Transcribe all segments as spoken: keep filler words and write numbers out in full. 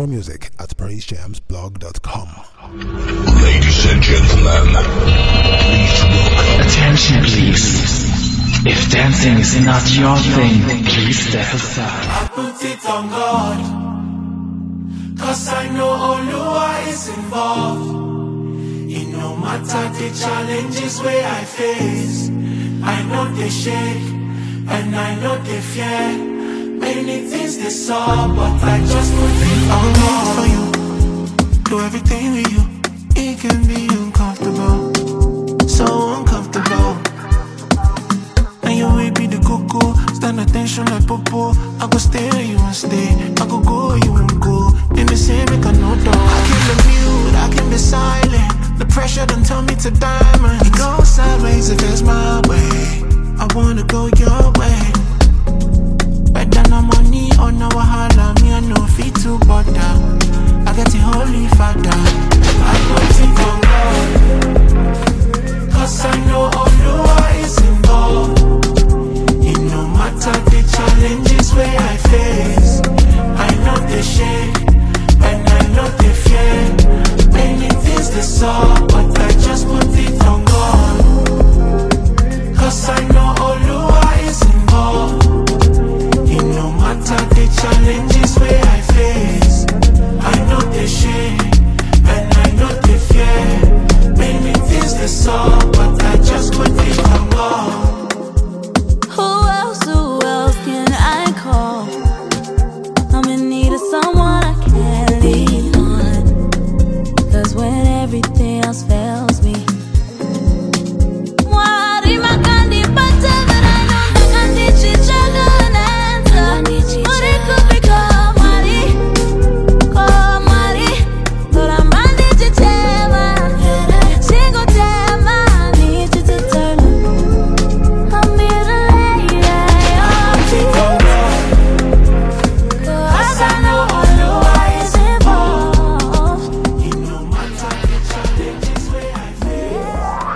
more music at praise jams blog dot com. Ladies and gentlemen, please look. Attention, please. If dancing is not your thing, please step aside. I put it on God, cause I know Oluwa is involved. It no matter the challenges where I face, I know they shake, and I know they fear. Many things they saw, but I just put it on God. For you, do everything with you. It can be uncomfortable, so uncomfortable. And you will be the cocoa, stand attention like popo. I go stay where you won't stay, I go go where you won't go. In the same make a no dog. I can be mute, I can be silent. The pressure don't turn me to diamond. It goes sideways if it's my way. I wanna go your way. Better no money or no wahala. Me I no fit to bother. I get the holy father. I put it on God, cause I know Oluwa is involved. It no matter the challenges where I face, I know they shake, and I know they fear. Many things they saw, but I just put it on God, cause I know Oluwa is involved. It no matter the challenges where I face, I know they shake, and I know they fear. Many things they saw, but I just put it on God. Who else, who else can I call? I'm in need of someone I can lean on. Cause when everything else fails me, Mwari makandi pata that I know nakandi chichaga nanta. Uri kupika mari, ko mari, tora mandi chichema, singo tema, need you to turn. I'm here to lay it off you. Cause I know Oluwa is involved. It no matter the challenges where I face.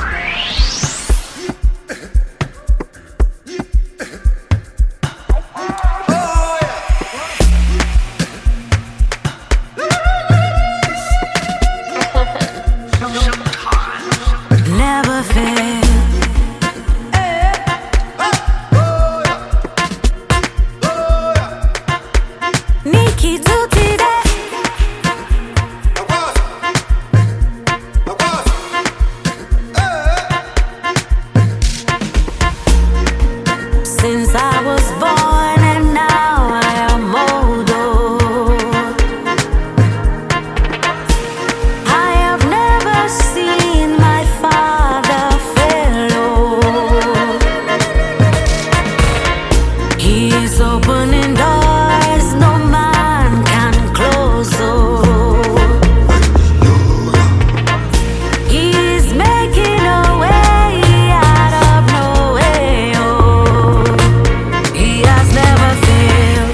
Never fail. Nikki Tutti day. Since I was born and now I am older, I have never seen my father fail. He is opening doors no man can close. He is making a way out of no way. He has never failed.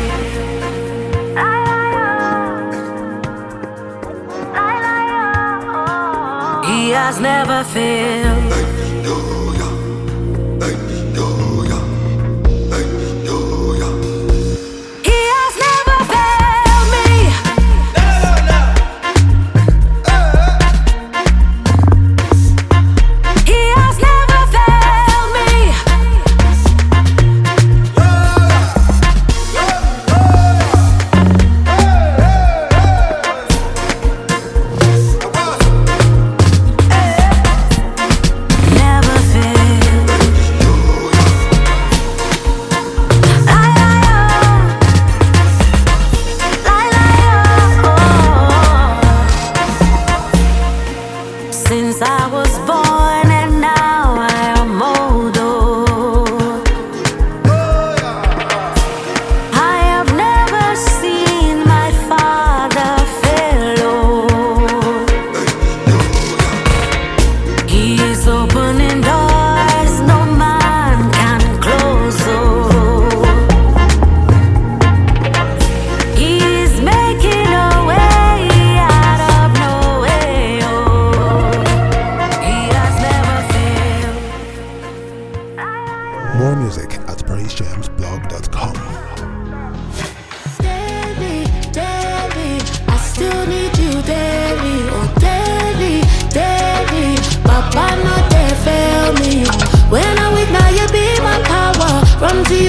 He has never failed. He has never failed me. He has never failed me.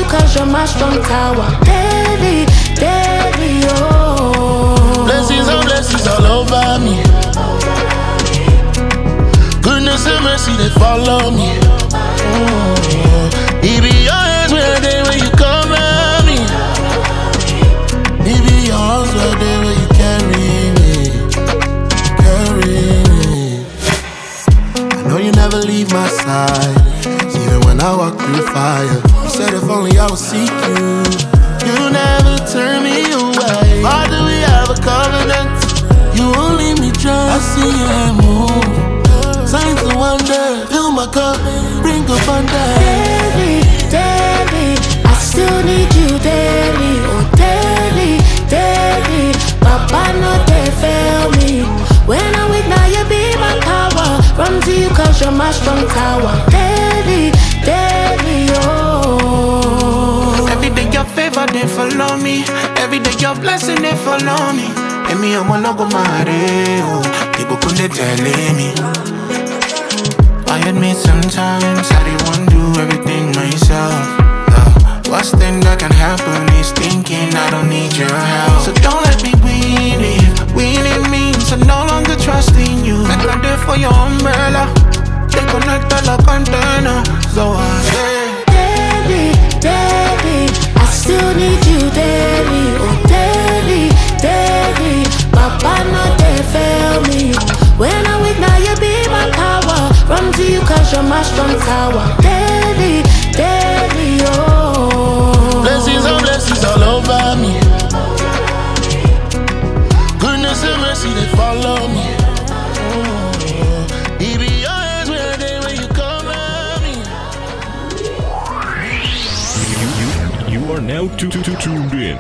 cause you're my strong tower. Daily, daily, oh. Blessings and blessings all over me. Goodness and mercy, they follow me. Oh, it be your hands where they when you come at me. It be your arms where they when you carry me. Carry me. I know you never leave my side, even when I walk through fire. You said if only I would seek you, you never turn me away. Why do we have a covenant? You won't leave me dry. I see your hand move. Signs of wonder, fill my cup, bring up under. Daily, daily, I still need you daily. Oh, daily, daily, Papa, no, they fail me. When I'm weak, now you be my power. Run to you cause you're my strong tower. Daily, daily, oh. Every day your favor, they follow me. Every day your blessing, they follow me. And me, I'm a logo mareo. People couldn't tell me. I admit sometimes I didn't want to do everything myself. uh, Worst thing that can happen is thinking I don't need your help. So don't let me win it. Winning means I'm no longer trusting you. Like I'm there for your umbrella. They connect all the container. So I say daily, daily, I still need you daily. Oh, daily, daily, Papa, no, they fail me. When I'm weak, now you be my power. Run to you cause you're my strong tower. Daily, daily, oh. Blessings and blessings all over me. Goodness and mercy, they follow me. Oh, it be your hands where they when you come at me. You, you, you are now tu- tu- tu- tuned in.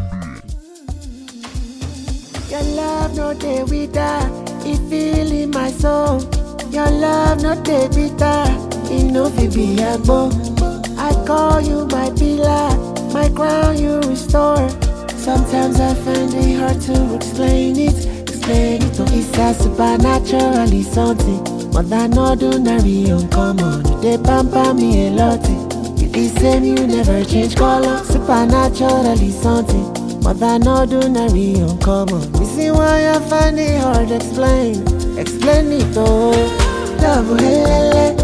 Your love no day with that. It feel in my soul. Your love not day bitter. It no fi be a bow. I call you my pillar, my crown you restore. Sometimes I find it hard to explain it, explain it. Oh, it's a supernaturally something more than ordinary, uncommon. You dey pamper me a lot. You the same, you never change color. Supernaturally something more than ordinary, uncommon. You see why I find it hard to explain, explain it oh. Love, helele.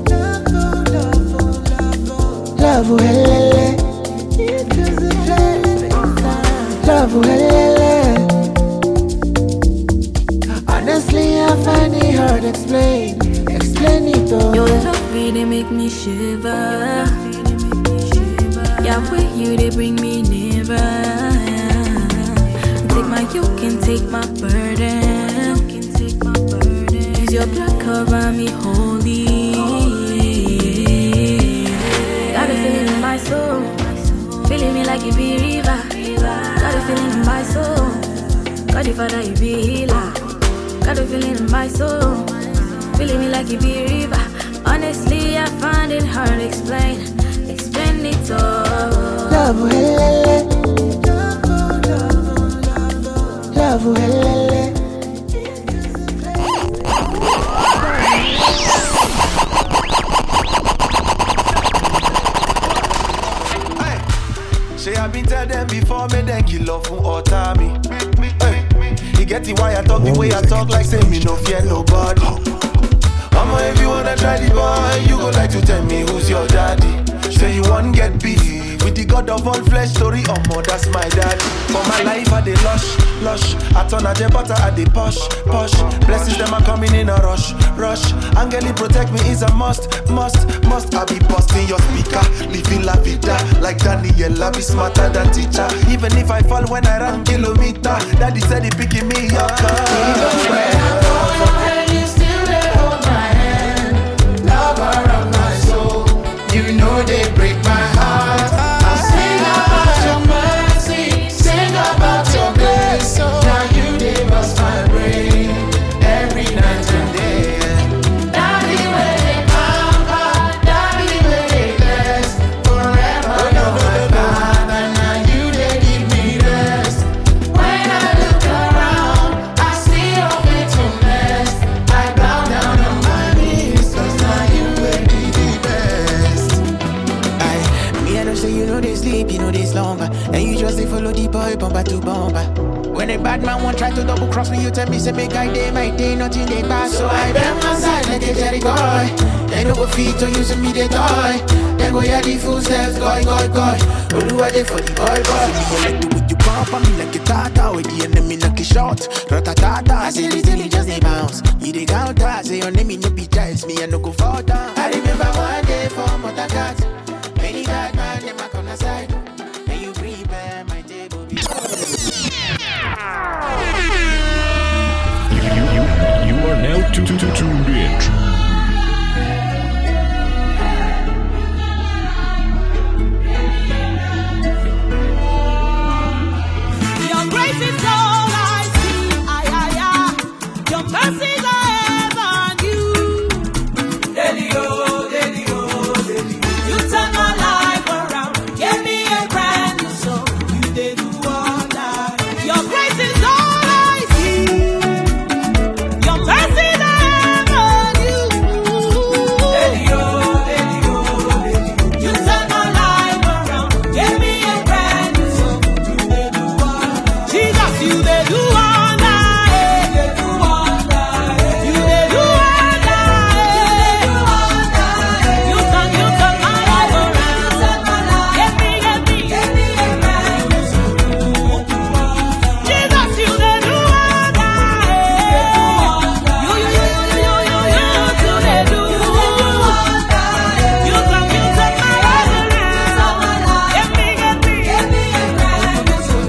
Love, helele. Love, helele. Honestly, I find it hard to explain, explain it though. Your love really make me shiver. Yeah, with you they bring me nearer. Take my yoke and take my burden. Use your blood cover me holy. Got a feeling in my soul, feeling me like it be river. Got a feeling in my soul, God the Father you be healer. Got a feeling in my soul, feeling me like it be river. Honestly, I find it hard to explain, explain it all. Love, helele. Love, helele. Say I been tell them before, me then kill off from utter me. Hey, you get the why I talk the way I talk, like say me no fear nobody. Mama, if you wanna try the boy, you go like to tell me who's your daddy. Say you want get beef with the God of all flesh story, oh mo, that's my daddy. For my life I dey lush, lush. I turn a butter, I dey push, push. Blessings them are coming in a rush, rush. Angeli protect me is a must, must, must. I be busting your speaker, living la vida like Daniela, be smarter than teacher. Even if I fall when I run kilometer, daddy said he picking me up. You know they break my heart. I sing about your mercy, sing about your grace. Now you they bust my brain every night and day. Daddy where they pamper, daddy where they bless. Forever you're my father, now you they give me rest. When I look around, I see your faithfulness. gone by. When a bad man won't try to double cross me, you tell me, say, make I day, my day, nothing they pass. So I bend my side like a Jerry boy. They no go feet to use me, they toy. They go hear the footsteps, goy, goy, goy. But do I they for the boy, boy? You go like the way you pop on me like a tata, with the enemy like a shot. Ratatata, silly, silly, just a bounce. You the counter, say your name, no be giants, me, I no go fall down. I remember one day for Motacat. Many bad man, them back on the side. And you prepare my table. You, you, you are now tuned to, to, tuned in. Your grace is all I see, ay, ay, ay. Your mercies are ever new. Daily, oh, daily, oh, daily. You turn my life around, give me a brand new song. You did do all that. Your grace is all I see. Your mercies are ever new. Daily, oh, daily, oh, daily. You turn my life around, give me a brand new song. You did do all that. Jesus, you did do all that. You did do all that. You did do all that. You turn, you turn my life around. Give me, give me, give me a brand new song. Jesus, you did do all that. You, you, you, you, you, you, you, you did do all that. You turn, you turn my life around. Give me, give me, give me a brand new song.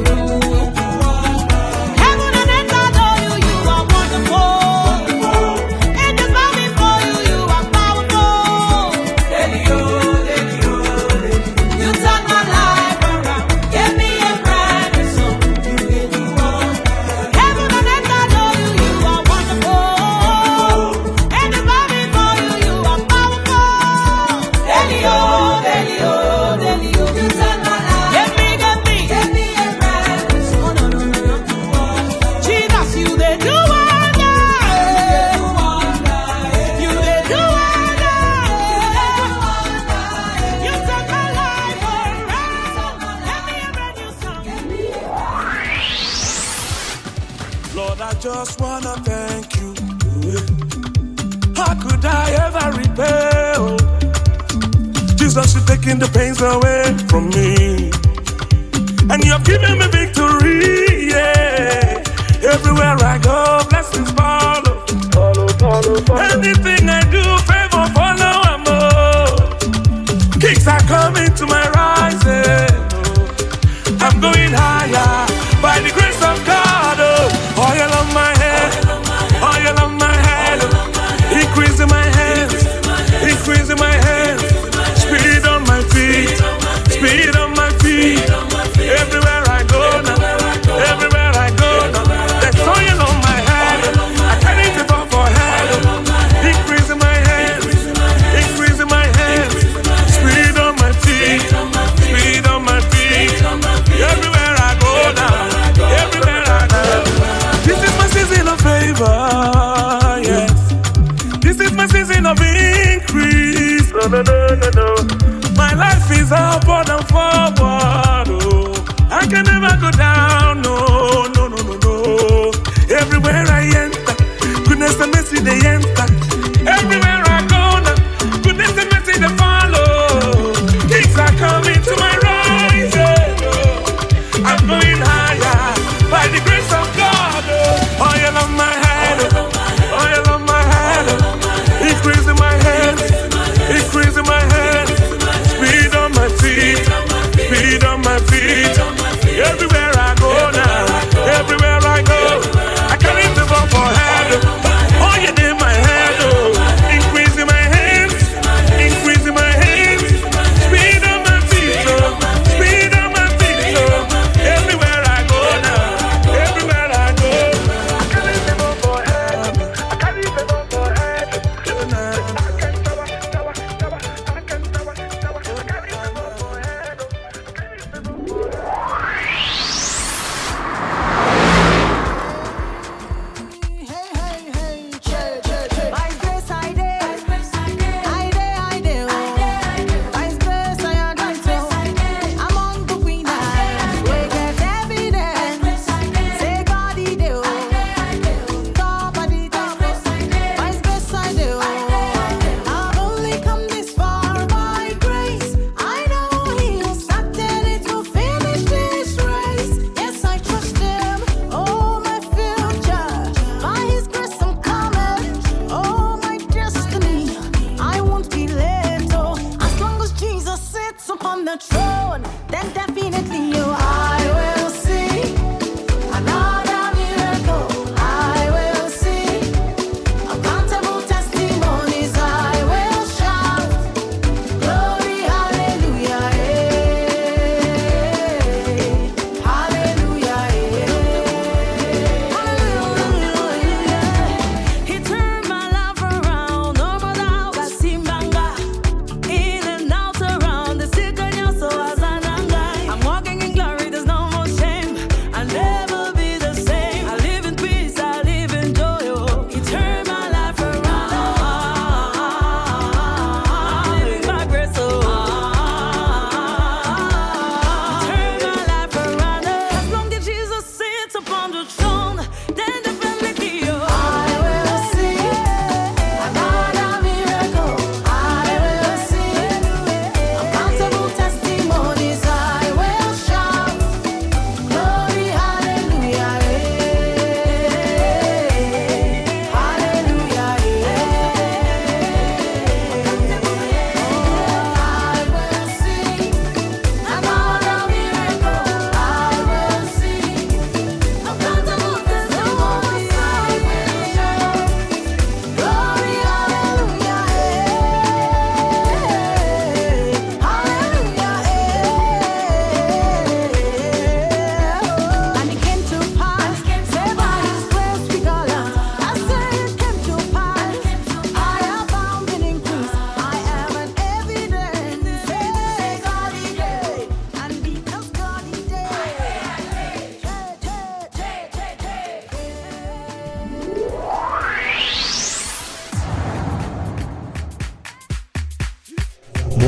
Heaven and earth adore you, you are wonderful. Angels bow before you, you are powerful. Daily, oh, daily, oh, daily. You turn my life around, give me a brand new song. You did do all that. Heaven and earth adore you, you are wonderful. Angels bow before you, you are powerful. Daily, oh, daily, oh, daily, oh. You turn my life, give me, give me, give me a brand new song. No, no, no, no, no. Jesus, you did do all that. You did do all that. You turn my life around. Give me a brand new song. Lord, I just wanna thank you. How could I ever repay? Oh, Jesus, you're taking the pains away from me, and you've given me victory. Yeah, everywhere I go, blessings follow. Follow, follow, follow. Anything I do, favor follow. I'm more. Kicks are coming to my rising. I'm going higher by the grace of God. Oh, oil on my head, oil on my head, increasing my hands, increasing my hands, speed on my feet, speed on my feet. Everywhere I go now, everywhere I go now, there's oil on my head. I carry it off for head, increasing my hands, increasing my hands, speed on my feet, speed on my feet. Everywhere I go now, everywhere I go. This is my season of favor, yes. This is my season of increase. No, no, no, no, no. My life is upward and forward. Oh, I can never go down. No, no, no, no, no. Everywhere I enter, goodness and mercy they enter. Everywhere I go now, goodness and mercy they follow. Kings are coming to my rising. Oh, I'm going higher by the grace of God. Oh, oil on my head, oil on my head, increasing my hands, increasing my hands, speed on my feet, speed on my feet. Everywhere I go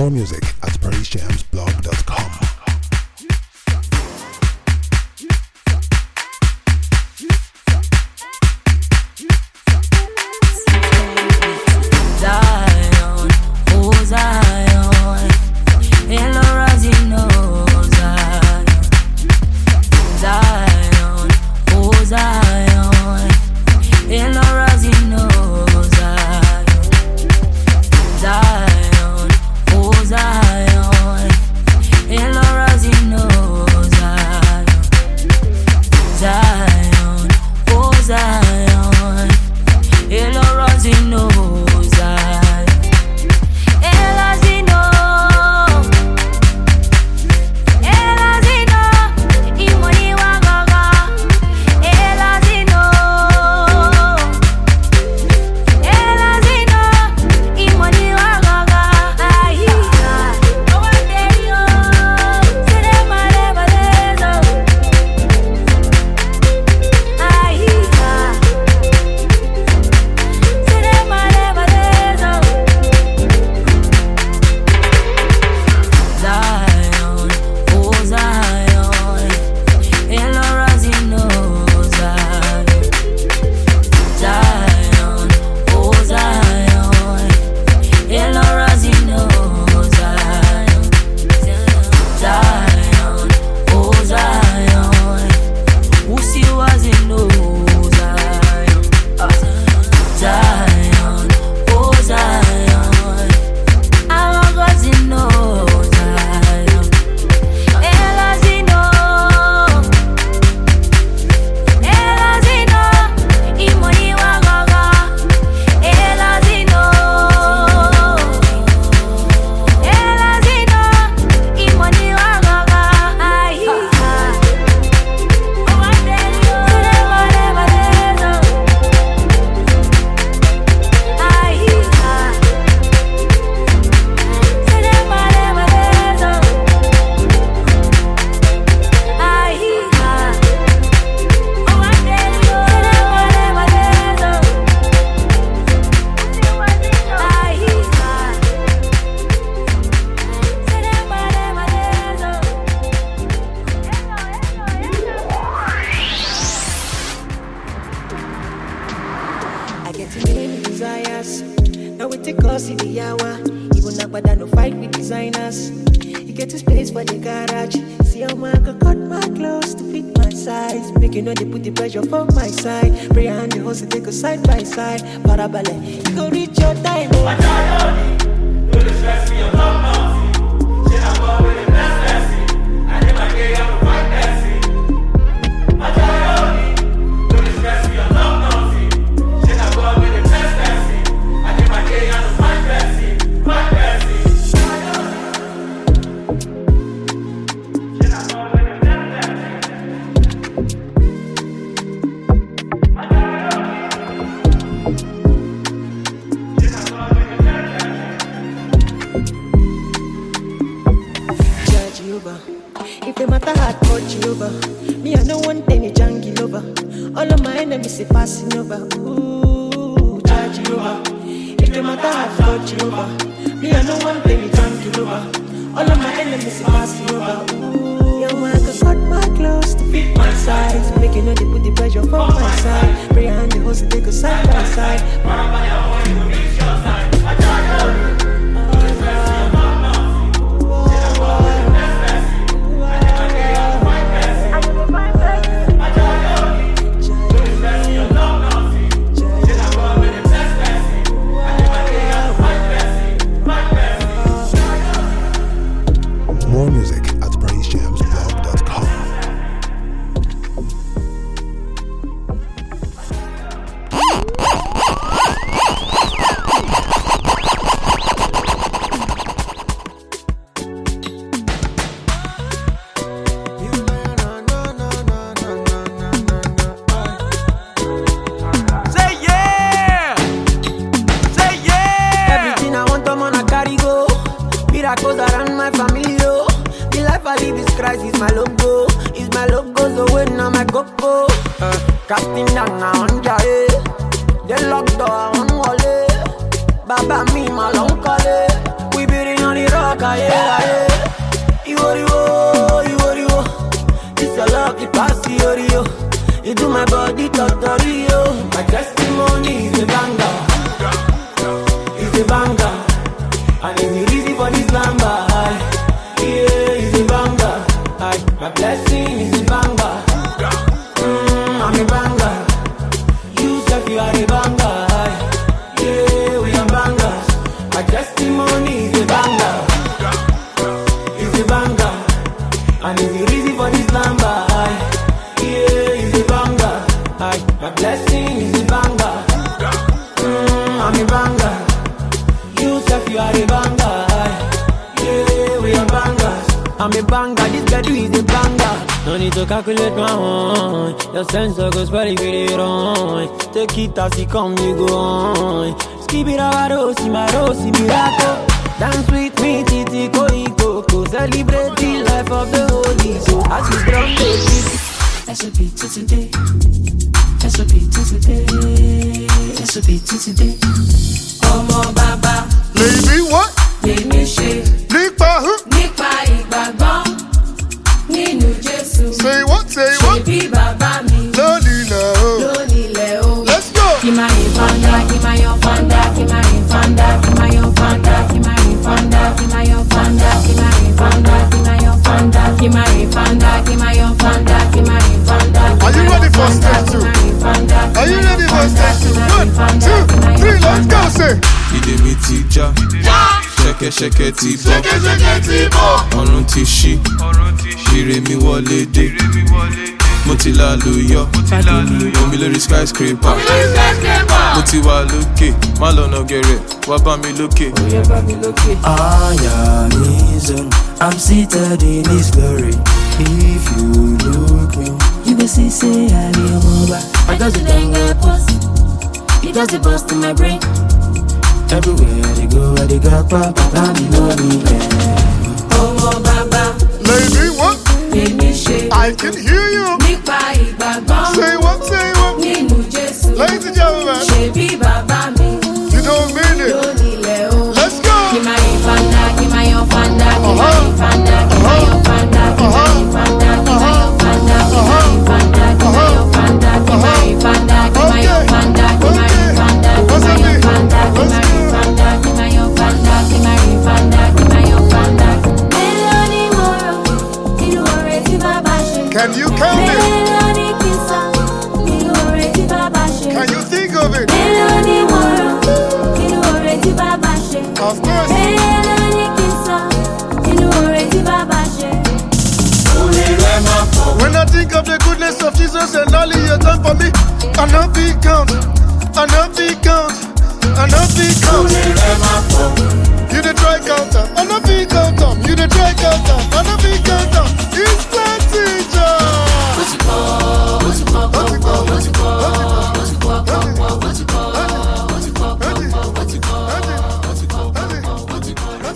More music at paris jams blog dot com. Zion, oh Zion, hello Rosino, Zion, Zion, oh Zion, hello Rosino, Zion, Zion, oh Zion, hello Rosino, Zion, Zion, oh Zion, hello Rosino. Side by side, parabole, you go reach your time. Oh. No distress me, I'm not nothing. She not go with the best blessing. I never gave up a fine blessing. My child, no distress me, I'm not nothing. She not go with the best blessing. I never gave up a fine blessing. Fine blessing. She not go with the best blessing. If the matter had got you over, me I no want any junkie lover. All of my enemies are passing over. Ooh, charge you over. If the matter had got you over, me I no want any junkie lover. All of my enemies are passing over. Ooh, your man got my clothes to fit my size. Make you know they put the pressure from my side. Pray and the hustle they go side by side. Parabaya, you reach your side. I charge you. More music at paris jams blog dot com. Say yeah! Say yeah! Everything I want, I'm gonna carry go. Miracles around my family, oh. The life I live is Christ, is my logo. Is my logo, so when I'm a go-go. Uh, casting down now on Jare. They locked door on Wale. Baba me, my long collie. We building on the rock aye, aye. Iworiwo, Iworiwo. It's a lucky pass, Iorio. You do my body, Totorio. My testimony is a banger. It's a banger. And it's easy for this lamba. Yeah, it's a banger. My blessing is a banger. Mm, I'm a banger. You said you are a banger. Yeah, we are bangers. My testimony is a banger. It's a banger. And it's easy for this lamba. Yeah, it's a banger. My blessing is a banger. Mm, I'm a banger. You said you are a banger. Yeah, we are bangers. I'm a banger. This guy is a banger. No need to calculate my own. Your sensor goes very good on. Take it as it come, you go on. Skip it out, Rosi, my Rosi, miracle. Dance with me, Titi, Koi, Coco. Celebrate the life of the holy. So as we drum the beat. S O P to today. S O P to today. S O P to today. Ọmọ bàbá. Baby, what? Baby, she. Nípa who? Nípa ìgbàgbọ́. Nínú Jésù. Say what? Say what? Ṣebí bàbá mi. Lónìí náà o. Lónìí lẹ̀ o. Let's go. Kí máa yin fanda, kí máa yan fanda, kí máa yin fanda, kí máa yan fanda, kí máa yin fanda, kí máa yan fanda, kí máa yin fanda, kí máa yan fanda, kí máa yin fanda, kí máa yan fanda, kí máa yin fanda. Are you ready for stage two? Are you ready for stage two? One, two, three, let's go, say. Ìdè mi ti já, ṣẹ̀kẹ̀ṣẹ̀kẹ̀ ti bọ̀, Ṣẹ̀kẹ̀ṣẹ̀kẹ̀ ti bọ̀. ọ̀run ti ṣí, ire mi wọlé dé, mo ti lálùyọ, omi lórí skyscraper, mo ti wà lókè, má lọ́nà gẹ̀rẹ̀, wá bá mi lókè. I am his own. I'm seated in his glory. If you look me, you will see, say I be a mobile. I just a dengue post. It does the bust in my brain. Everywhere they go, I they got papa, me know me. Ọmọ bàbá. Lady, what? Baby, she. I can hear you. Nípa ìgbàgbọ́. Say what? Say what? Nínú Jésù. Ladies and gentlemen. Ṣebí bàbá mi. You don't mean it. Lónìí lẹ̀ o. Let's go. Kí máa yin fanda, kí máa yan fanda, kí máa yin fanda, kí máa yan fanda, kí máa yin fanda, kí máa yan fanda, kí máa yin fanda, kí máa yan fanda, kí máa yin fanda, kí máa yan fanda, kí máa yin fanda, kí máa yan fanda, kí máa yin fanda, kí máa yan fanda, kí máa yin fanda, kí máa yan fanda. Mélòó ni mo rò nínú oore tí bàbá ṣe? Can you count it? Mélòó ni kí n sọ nínú oore tí bàbá ṣe? Can you think of it? Mélòó ni mo rò nínú oore tí bàbá ṣe? Of course. Mélòó ni kí n sọ nínú oore tí bàbá ṣe? When I think of the goodness of Jesus and all he has done for me, I know big count, I know big count, I know big count. You the try counter, I know big counter. You the try counter, I know big counter. It's plenty joy. What's it called? What's it called? What's it called? What's it called? What's it called? What's it called? What's it called? What's it called? What's it called? What's it called?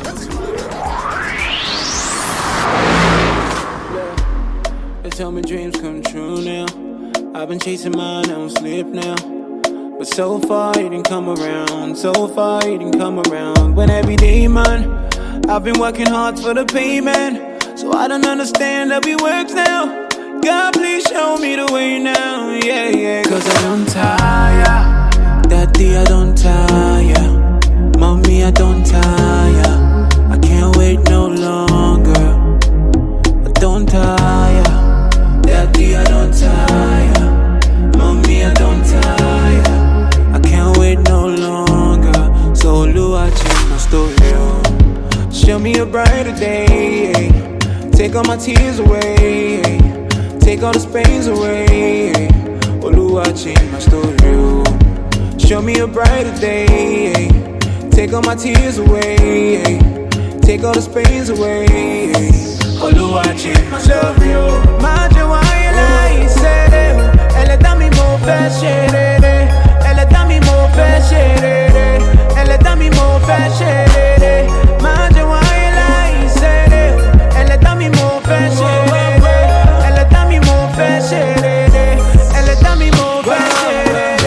They tell me dreams come true now. I've been chasing mine, I don't sleep now. But so far you didn't come around. So far you didn't come around. But every day, man, I've been working hard for the payment. So I don't understand how it works now. God, please show me the way now. Yeah, yeah. Cause I don't tire. Daddy, I don't tire. Mommy, I don't tire. I can't wait no longer. I don't tire. Daddy, I don't tire. Mommy, I don't tire. I can't wait no longer. So Lua, change my story. Show me a brighter day. Take all my tears away. Take all the pains away. Lua, change my story. Show me a brighter day. Take all my tears away. Take all the pains away. Lua, change my story. My joy, I said it. Elle est dans mes mauvais chéris. Elle est dans mes mauvais chéris. Elle est dans mes mauvais chéris. Ma joie, I said it. Elle est dans mes mauvais chéris. Elle est dans mes mauvais chéris. Elle est dans mes mauvais chéris. This is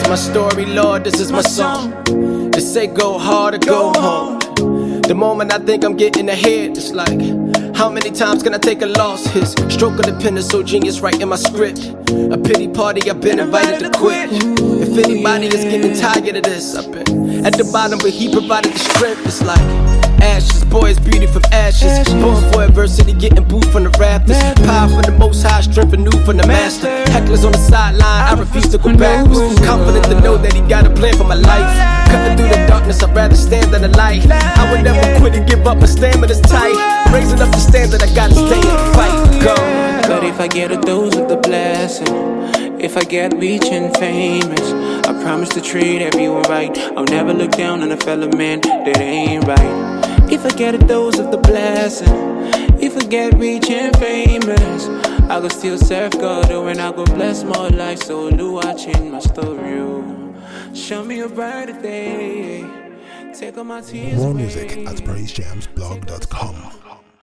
my story, Lord, this is my song. They say go hard or go home. The moment I think I'm getting ahead, it's like, how many times can I take a loss? His stroke of the pen is so genius, right in my script. A pity party, I've been invited to quit. If anybody is getting tired of this, I've been at the bottom, but he provided the strength. It's like ashes, boys, beauty from ashes. Born for adversity, getting booed from the rafters. Power from the most high, strength renewed from the master. Hecklers on the sideline, I refuse to go backwards. Confident to know that he got a plan for my life. Cutting through the darkness, I'd rather stand than the light. I would never quit and give up, my stamina's tight. Raising up the standard, I gotta stay and fight. Go. But if I get a dose of the blessing, if I get rich and famous, I promise to treat everyone right. I'll never look down on a fellow man that ain't right. If I get a dose of the blessing, if I get rich and famous, I go still serve God, oh, and I go bless my life. So Lou, watching my story, oh. Show me a brighter day. Take all my tears More away. music at praise jams blog dot com.